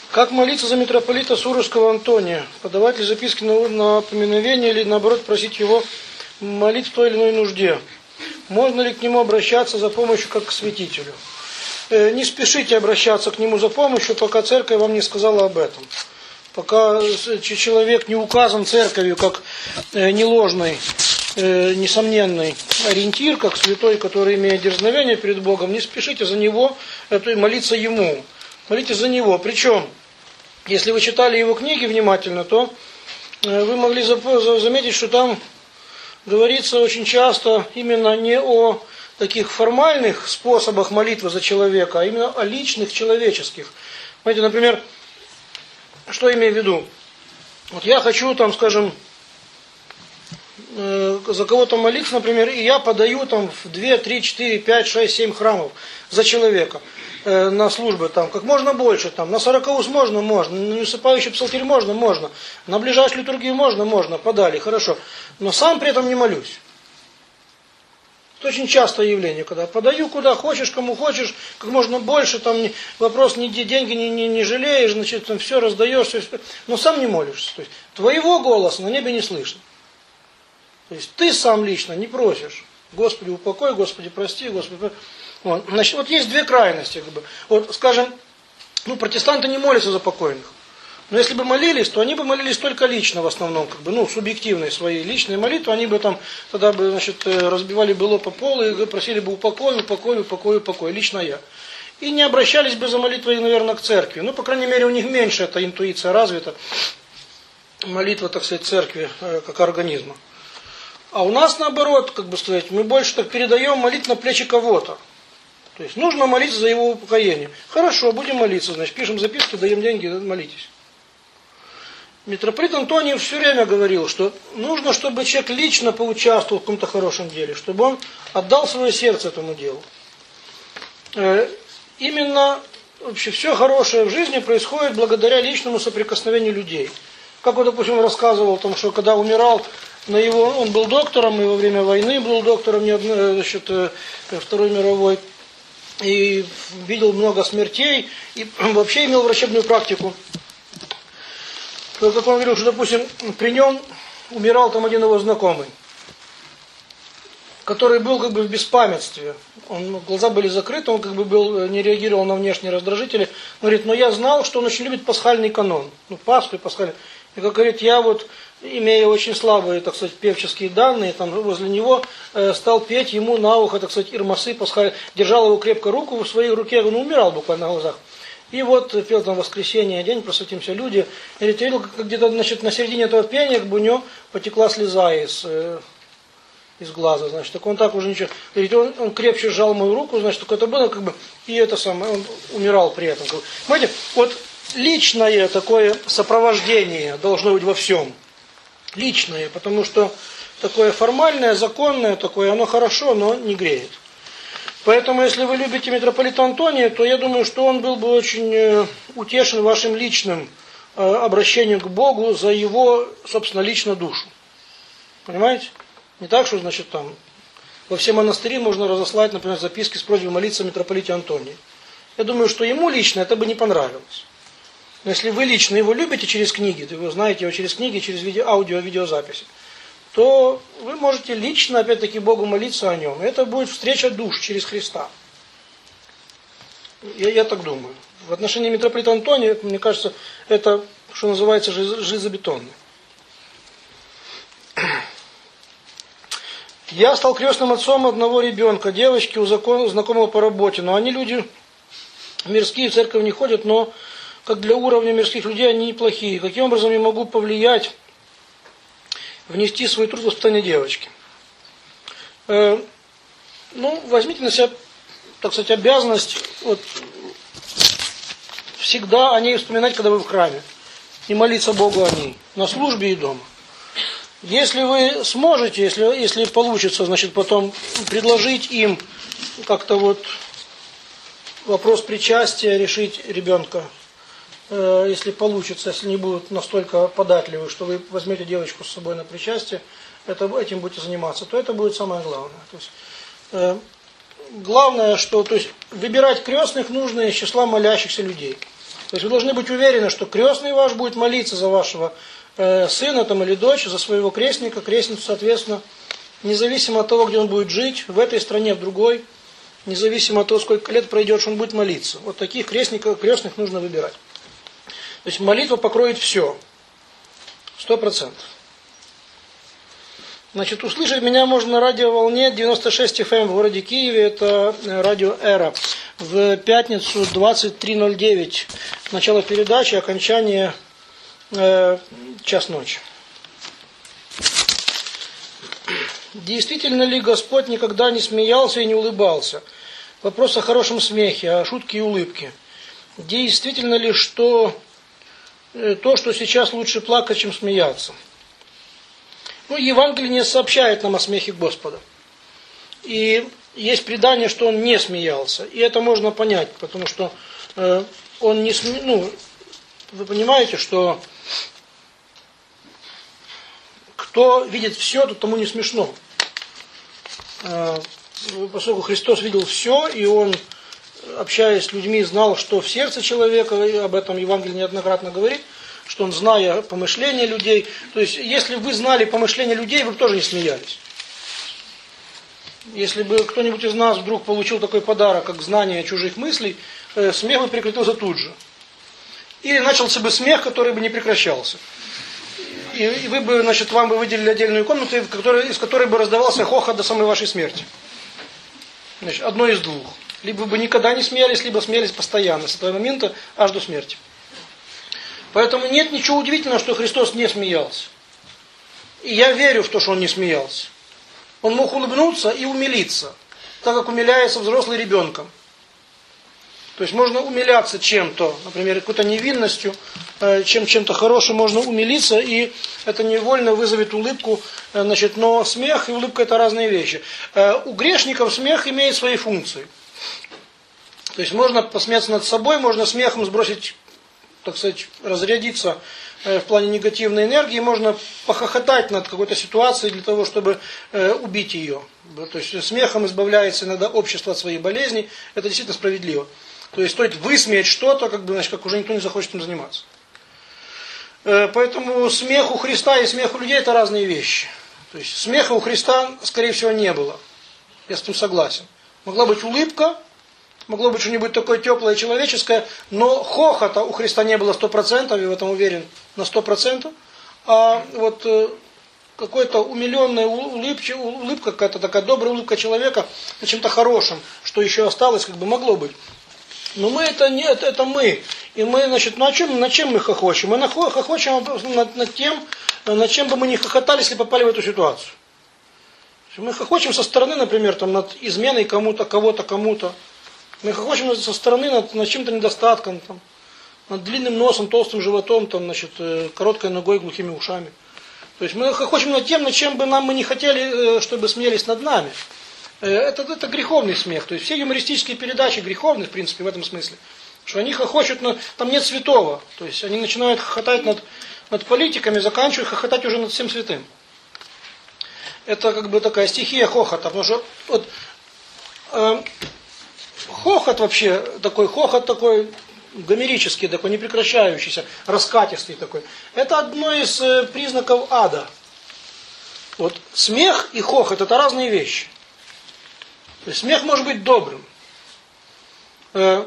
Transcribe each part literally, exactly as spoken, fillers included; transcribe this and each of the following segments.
Как молиться за митрополита Суровского Антония? Подавать ли записки на, на поминовение или наоборот просить его молить в той или иной нужде? Можно ли к нему обращаться за помощью как к святителю? Э, не спешите обращаться к нему за помощью, пока церковь вам не сказала об этом. Пока человек не указан церковью как э, неложный, э, несомненный ориентир, как святой, который имеет дерзновение перед Богом, не спешите за него, это, молиться ему. Молитесь за него. Причем, если вы читали его книги внимательно, то вы могли заметить, что там говорится очень часто именно не о таких формальных способах молитвы за человека, а именно о личных, человеческих. Знаете, например, что имею в виду? Вот я хочу, там, скажем, за кого-то молиться, например, и я подаю там в два, три, четыре, пять, шесть, семь храмов за человека на службы, там, как можно больше, там, на сорокаус можно, можно, на неусыпающий псалтирь можно, можно, на ближайшую литургию можно, можно, подали, хорошо, но сам при этом не молюсь. Это очень частое явление, когда подаю куда хочешь, кому хочешь, как можно больше, там, не, вопрос, не, деньги не, не, не жалеешь, значит, там, все раздаешь, все, но сам не молишься. То есть, твоего голоса на небе не слышно. То есть, ты сам лично не просишь, Господи, упокой, Господи, прости, Господи. Вот, значит, вот есть две крайности. Как бы. Вот, скажем, ну, протестанты не молятся за покойных. Но если бы молились, то они бы молились только лично в основном, как бы, ну, субъективные свои личные молитвы, они бы там, тогда бы, значит, разбивали было по полу и просили бы упокой, упокой, упокой, упокой, лично я. И не обращались бы за молитвой, наверное, к церкви. Ну, по крайней мере, у них меньше эта интуиция развита, молитва, так сказать, церкви, как организма. А у нас, наоборот, как бы сказать, мы больше так передаем молитву на плечи кого-то. То есть нужно молиться за его упокоение. Хорошо, будем молиться, значит, пишем записки, даем деньги, молитесь. Митрополит Антоний все время говорил, что нужно, чтобы человек лично поучаствовал в каком-то хорошем деле, чтобы он отдал свое сердце этому делу. Именно вообще все хорошее в жизни происходит благодаря личному соприкосновению людей. Как вот, допустим, он рассказывал, там, что когда умирал, на его, он был доктором, и во время войны был доктором, значит, Второй мировой, и видел много смертей, и вообще имел врачебную практику. Как он говорил, что, допустим, при нем умирал там один его знакомый, который был как бы в беспамятстве. Он, глаза были закрыты, он как бы был, не реагировал на внешние раздражители. Он говорит, но я знал, что он очень любит пасхальный канон. Ну, Пасху и пасхальный. И как говорит, я вот, имея очень слабые, так сказать, певческие данные, там возле него э, стал петь ему на ухо, так сказать, ирмасы пасхальные. Держал его крепко руку в своей руке, он умирал буквально на глазах. И вот пел там воскресенье, день, просветимся люди. И говорит, я видел, как где-то, значит, на середине этого пения, как бы у него потекла слеза из, э, из глаза, значит, так он так уже ничего. Говорит, он, он крепче сжал мою руку, значит, только это было, как бы, и это самое, он умирал при этом. Как бы. Понимаете, вот личное такое сопровождение должно быть во всем. Личное, потому что такое формальное, законное такое, оно хорошо, но не греет. Поэтому, если вы любите митрополита Антония, то я думаю, что он был бы очень утешен вашим личным обращением к Богу за его, собственно, лично душу. Понимаете? Не так, что, значит, там во все монастыри можно разослать, например, записки с просьбой молиться о митрополите Антонии. Я думаю, что ему лично это бы не понравилось. Но если вы лично его любите через книги, то вы знаете его через книги, через видео, аудио, видеозаписи, то вы можете лично, опять-таки, Богу молиться о нем. Это будет встреча душ через Христа. Я, я так думаю. В отношении митрополита Антония, мне кажется, это, что называется, железобетонно. Я стал крестным отцом одного ребенка, девочки, у знакомого по работе. Но они люди мирские, в церковь не ходят, но как для уровня мирских людей они неплохие. Каким образом я могу повлиять, внести свой труд в воспитание девочки? Э, ну, возьмите на себя, так сказать, обязанность вот, всегда о ней вспоминать, когда вы в храме. И молиться Богу о ней, на службе и дома. Если вы сможете, если, если получится, значит, потом предложить им как-то вот вопрос причастия решить ребенка, э, если получится, если не будут настолько податливы, что вы возьмете девочку с собой на причастие, это, этим будете заниматься, то это будет самое главное. То есть, э, главное, что то есть, выбирать крестных нужно из числа молящихся людей. То есть вы должны быть уверены, что крестный ваш будет молиться за вашего э, сына там, или дочь, за своего крестника, крестницу, соответственно, независимо от того, где он будет жить, в этой стране, в другой, независимо от того, сколько лет пройдет, что он будет молиться. Вот таких крестников, крестных нужно выбирать. То есть молитва покроет все. Сто процентов. Значит, услышать меня можно на радиоволне девяносто шесть эф эм в городе Киеве, это радио Эра. В пятницу двадцать три ноль девять начало передачи, окончание э, час ночи. Действительно ли Господь никогда не смеялся и не улыбался? Вопрос о хорошем смехе, о шутке и улыбке. Действительно ли, что э, то, что сейчас лучше плакать, чем смеяться? Ну, Евангелие не сообщает нам о смехе Господа. И есть предание, что он не смеялся. И это можно понять, потому что э, он не сме... Ну, вы понимаете, что кто видит все, то тому не смешно. Э, поскольку Христос видел все, и он, общаясь с людьми, знал, что в сердце человека, и об этом Евангелие неоднократно говорит, что он, зная помышления людей, то есть, если бы вы знали помышления людей, вы бы тоже не смеялись. Если бы кто-нибудь из нас вдруг получил такой подарок, как знание чужих мыслей, э, смех бы прекратился тут же. Или начался бы смех, который бы не прекращался. И, и вы бы, значит, вам бы выделили отдельную комнату, в которой, из которой бы раздавался хохот до самой вашей смерти. Значит, одно из двух. Либо вы бы никогда не смеялись, либо смеялись постоянно, с этого момента аж до смерти. Поэтому нет ничего удивительного, что Христос не смеялся. И я верю в то, что он не смеялся. Он мог улыбнуться и умилиться, так как умиляется взрослый ребенком. То есть можно умиляться чем-то, например, какой-то невинностью, чем чем-то хорошим можно умилиться, и это невольно вызовет улыбку. Значит, но смех и улыбка — это разные вещи. У грешников смех имеет свои функции. То есть можно посмеяться над собой, можно смехом сбросить, так сказать, разрядиться в плане негативной энергии, можно похохотать над какой-то ситуацией для того, чтобы э, убить ее. То есть смехом избавляется иногда общество от своих болезней, это действительно справедливо. То есть стоит высмеять что-то, как бы, значит, как уже никто не захочет им заниматься. Э, поэтому смех у Христа и смех у людей — это разные вещи. То есть смеха у Христа, скорее всего, не было. Я с этим согласен. Могла быть улыбка, могло быть что-нибудь такое теплое, человеческое, но хохота у Христа не было сто процентов, я в этом уверен на сто процентов. А вот э, какой-то умиленная улыбка, улыбка, какая-то такая добрая улыбка человека на чем-то хорошем, что еще осталось, как бы могло быть. Но мы это нет, это мы. И мы, значит, ну, а чем, над чем мы хохочем? Мы хохочем над, над тем, над чем бы мы не хохотали, если попали в эту ситуацию. Мы хохочем со стороны, например, там, над изменой кому-то, кого-то, кому-то. Мы хохочем со стороны над, над чем-то недостатком, там, над длинным носом, толстым животом, там, значит, короткой ногой, глухими ушами. То есть мы хохочем над тем, над чем бы нам мы не хотели, чтобы смеялись над нами. Это, это греховный смех. То есть все юмористические передачи греховны, в принципе, в этом смысле. Что они хохочут, на, там нет святого. То есть они начинают хохотать над, над политиками, заканчивают хохотать уже над всем святым. Это как бы такая стихия хохота. Потому что вот, э, хохот вообще, такой хохот такой гомерический, такой непрекращающийся, раскатистый такой. Это одно из признаков ада. Вот смех и хохот — это разные вещи. То есть смех может быть добрым. И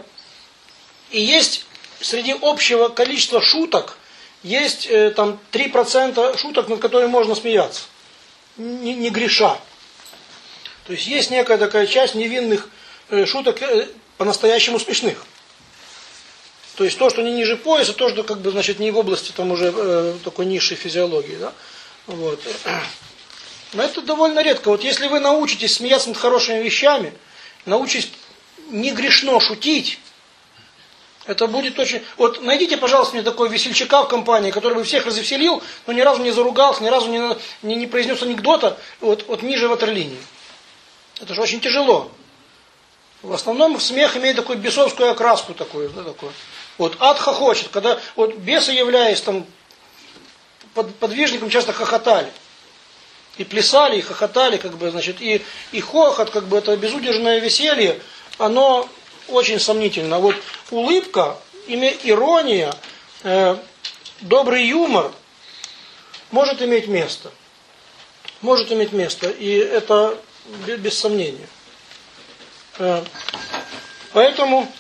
есть среди общего количества шуток, есть там три процента шуток, над которыми можно смеяться, не, не греша. То есть есть некая такая часть невинных шуток, по-настоящему смешных. То есть то, что не ниже пояса, то, что как бы, значит, не в области там уже э, такой низшей физиологии. Да? Вот. Но это довольно редко. Вот если вы научитесь смеяться над хорошими вещами, научитесь не грешно шутить, это будет очень... Вот найдите, пожалуйста, мне такого весельчака в компании, который бы всех развеселил, но ни разу не заругался, ни разу не, не, не произнес анекдота вот, вот ниже ватерлинии. Это же очень тяжело. В основном смех имеет такую бесовскую окраску такую, да, такую. Вот ад хохочет, когда вот бесы, являясь там под, подвижником, часто хохотали. И плясали, и хохотали, как бы, значит, и, и хохот, как бы, это безудержное веселье, оно очень сомнительно. Вот улыбка ирония, э, добрый юмор может иметь место. Может иметь место. И это без сомнения. Э, поэтому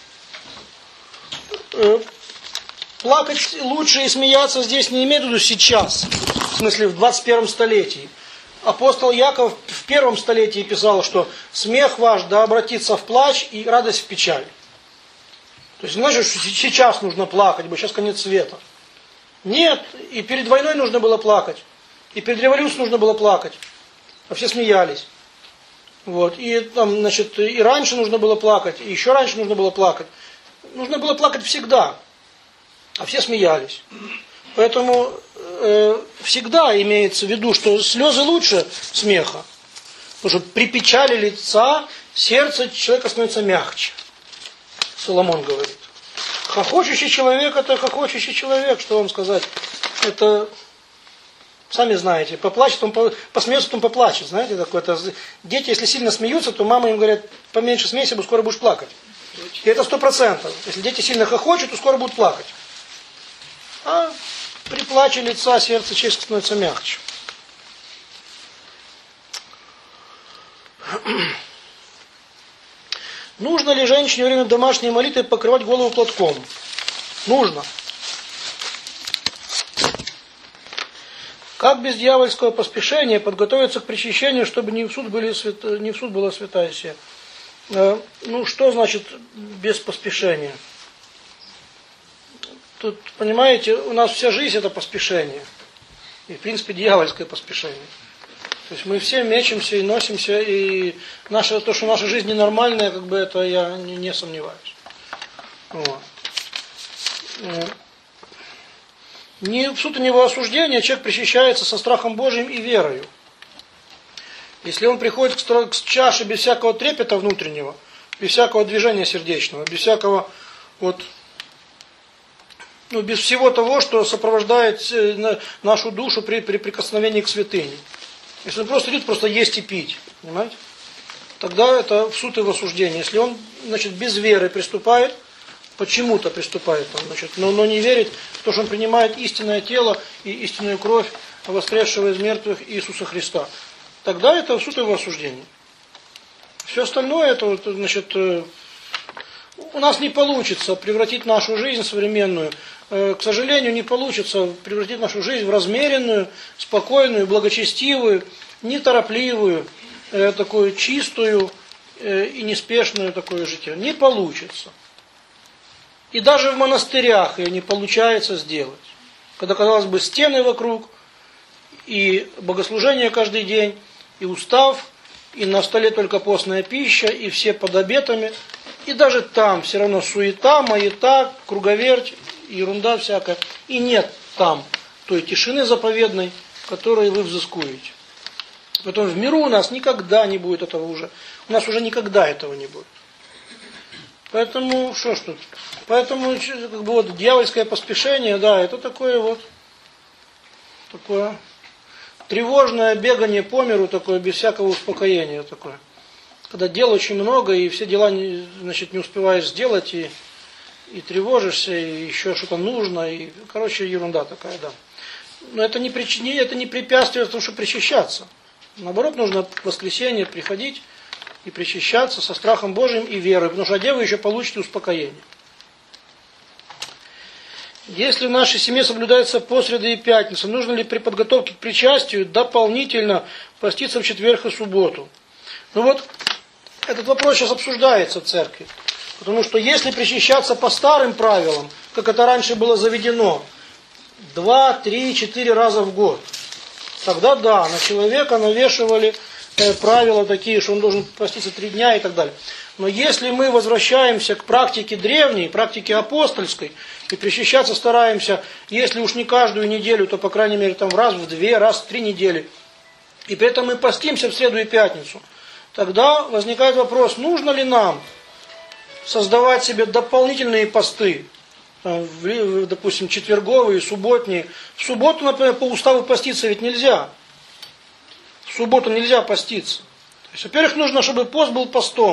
э, плакать лучше и смеяться здесь не имеет в виду сейчас. В смысле, в двадцать первом столетии. Апостол Яков в первом столетии писал, что смех ваш да обратится в плач и радость в печаль. То есть, значит, что сейчас нужно плакать, бо сейчас конец света. Нет, и перед войной нужно было плакать, и перед революцией нужно было плакать, а все смеялись. Вот. И, там, значит, и раньше нужно было плакать, и еще раньше нужно было плакать. Нужно было плакать всегда, а все смеялись. Поэтому э, всегда имеется в виду, что слезы лучше смеха. Потому что при печали лица сердце человека становится мягче. Соломон говорит. Хохочущий человек — это хохочущий человек, что вам сказать. Это, сами знаете, поплачет, он посмеется, он поплачет. Знаете, такое. Это, дети, если сильно смеются, то мама им говорит, поменьше смейся, бо скоро будешь плакать. И это сто процентов. Если дети сильно хохочут, то скоро будут плакать. А при плаче лица сердце человека становится мягче. Нужно ли женщине во время домашней молитвы покрывать голову платком? Нужно. Как без дьявольского поспешения подготовиться к причащению, чтобы не в суд, были свят... не в суд была святая сия? Ну, что значит без поспешения? Тут, понимаете, у нас вся жизнь это поспешение. И, в принципе, дьявольское поспешение. То есть мы все мечемся и носимся, и наше, то, что наша жизнь ненормальная, как бы это я не, не сомневаюсь. Вот. Не в суд и не во осуждение, человек причащается со страхом Божьим и верою. Если он приходит к чаше без всякого трепета внутреннего, без всякого движения сердечного, без всякого вот, ну, без всего того, что сопровождает нашу душу при, при прикосновении к святыне. Если он просто идет, просто есть и пить, понимаете? Тогда это в суд и в осуждение. Если он, значит, без веры приступает, почему-то приступает, он, значит, но, но не верит в то, что он принимает истинное тело и истинную кровь воскресшего из мертвых Иисуса Христа, тогда это в суд и в осуждение. Все остальное, это, вот, значит, у нас не получится превратить нашу жизнь современную, к сожалению, не получится превратить нашу жизнь в размеренную, спокойную, благочестивую, неторопливую, такую чистую и неспешную такое житие. Не получится. И даже в монастырях ее не получается сделать. Когда, казалось бы, стены вокруг, и богослужение каждый день, и устав, и на столе только постная пища, и все под обетами, и даже там все равно суета, маята, круговерть, ерунда всякая. И нет там той тишины заповедной, которой вы взыскуете. Поэтому в миру у нас никогда не будет этого уже. У нас уже никогда этого не будет. Поэтому, что ж тут? Поэтому, как бы, вот, дьявольское поспешение, да, это такое вот, такое тревожное бегание по миру, такое, без всякого успокоения такое. Когда дел очень много, и все дела, не, значит, не успеваешь сделать, и, и тревожишься, и еще что-то нужно, и, короче, ерунда такая, да. Но это не, прич... это не препятствие тому, чтобы причащаться. Наоборот, нужно в воскресенье приходить и причащаться со страхом Божьим и верой, потому что где вы еще получите успокоение. Если в нашей семье соблюдается пост среды и пятницы, нужно ли при подготовке к причастию дополнительно поститься в четверг и субботу? Ну вот, этот вопрос сейчас обсуждается в церкви. Потому что если причащаться по старым правилам, как это раньше было заведено, два, три, четыре раза в год, тогда да, на человека навешивали э, правила такие, что он должен поститься три дня и так далее. Но если мы возвращаемся к практике древней, практике апостольской, и причащаться стараемся, если уж не каждую неделю, то по крайней мере там раз в две, раз в три недели, и при этом мы постимся в среду и пятницу, тогда возникает вопрос, нужно ли нам создавать себе дополнительные посты, допустим, четверговые, субботние. В субботу, например, по уставу поститься ведь нельзя. В субботу нельзя поститься. То есть, во-первых, нужно, чтобы пост был постом.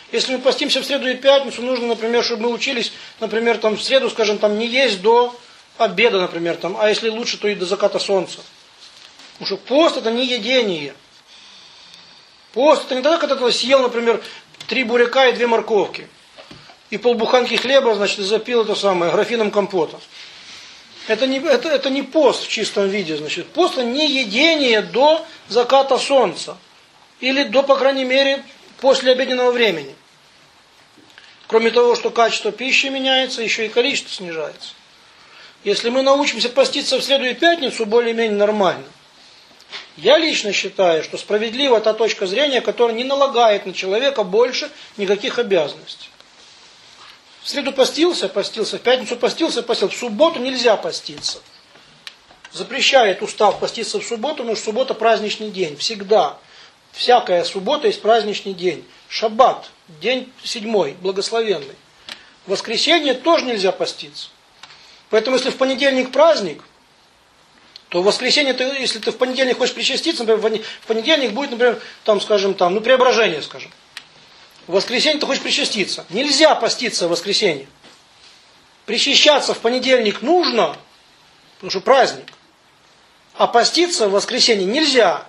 Если мы постимся в среду и пятницу, нужно, например, чтобы мы учились, например, там в среду, скажем, там не есть до обеда, например, там, а если лучше, то и до заката солнца. Потому что пост это не едение. Пост это не тогда, когда ты съел, например, три буряка и две морковки. И полбуханки хлеба, значит, запил это самое, графином компота. Это не, это, это не пост в чистом виде, значит. Пост это не едение до заката солнца. Или до, по крайней мере, после обеденного времени. Кроме того, что качество пищи меняется, еще и количество снижается. Если мы научимся поститься в среду и пятницу более-менее нормально, я лично считаю, что справедлива та точка зрения, которая не налагает на человека больше никаких обязанностей. В среду постился, постился, в пятницу постился, постился. В субботу нельзя поститься. Запрещает устав поститься в субботу, потому что суббота праздничный день. Всегда. Всякая суббота есть праздничный день. Шаббат, день седьмой, благословенный. В воскресенье тоже нельзя поститься. Поэтому, если в понедельник праздник, то в воскресенье, ты, если ты в понедельник хочешь причаститься, например, в понедельник будет, например, там, скажем, там, ну, преображение, скажем. В воскресенье ты хочешь причаститься. Нельзя поститься в воскресенье. Причащаться в понедельник нужно, потому что праздник. А поститься в воскресенье нельзя.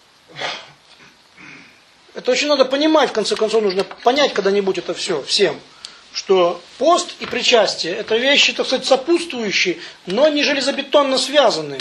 Это очень надо понимать, в конце концов, нужно понять когда-нибудь это все, всем. Что пост и причастие это вещи, так сказать, сопутствующие, но не железобетонно связанные.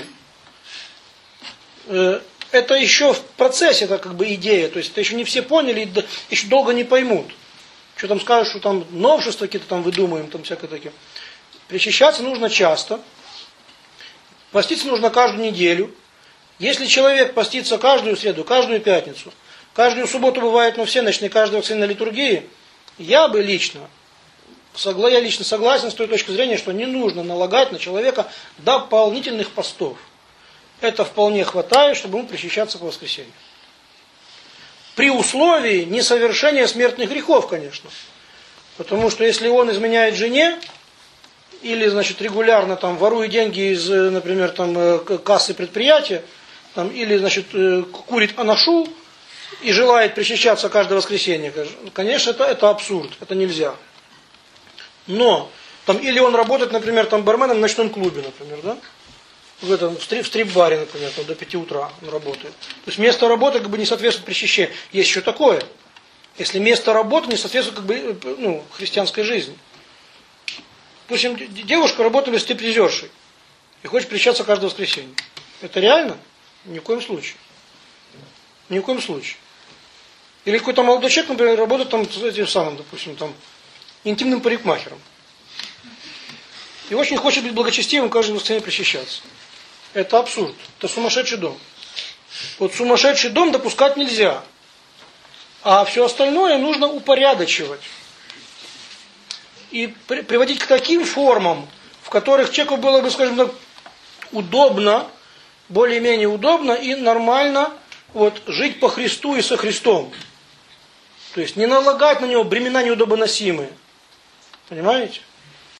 Это еще в процессе, это как бы идея, то есть это еще не все поняли и еще долго не поймут. Что там скажут, что там новшества какие-то там выдумаем, там всякое такие. Причащаться нужно часто, поститься нужно каждую неделю. Если человек постится каждую среду, каждую пятницу, каждую субботу бывает, но все ночные, каждая воскресенье на литургии, я бы лично, я лично согласен с той точки зрения, что не нужно налагать на человека дополнительных постов. Это вполне хватает, чтобы ему причащаться по воскресенью. При условии несовершения смертных грехов, конечно. Потому что если он изменяет жене, или, значит, регулярно там ворует деньги из, например, там, кассы предприятия, там, или, значит, курит анашу и желает причащаться каждое воскресенье, конечно, это, это абсурд, это нельзя. Но, там, или он работает, например, там, барменом в ночном клубе, например, да? В этом, в стрип-баре, например, там, до пяти утра он работает. То есть место работы как бы не соответствует причащению. Есть еще такое. Если место работы не соответствует как бы, ну, христианской жизни. Допустим, девушка работает стриптизершей и хочет причащаться каждое воскресенье. Это реально? Ни в коем случае. Ни в коем случае. Или какой-то молодой человек, например, работает там с этим самым, допустим, там, интимным парикмахером. И очень хочет быть благочестивым, каждое воскресенье причащаться. Это абсурд. Это сумасшедший дом. Вот сумасшедший дом допускать нельзя. А все остальное нужно упорядочивать. И при, приводить к таким формам, в которых человеку было бы, скажем так, удобно, более-менее удобно и нормально вот, жить по Христу и со Христом. То есть не налагать на него бремена неудобоносимые. Понимаете?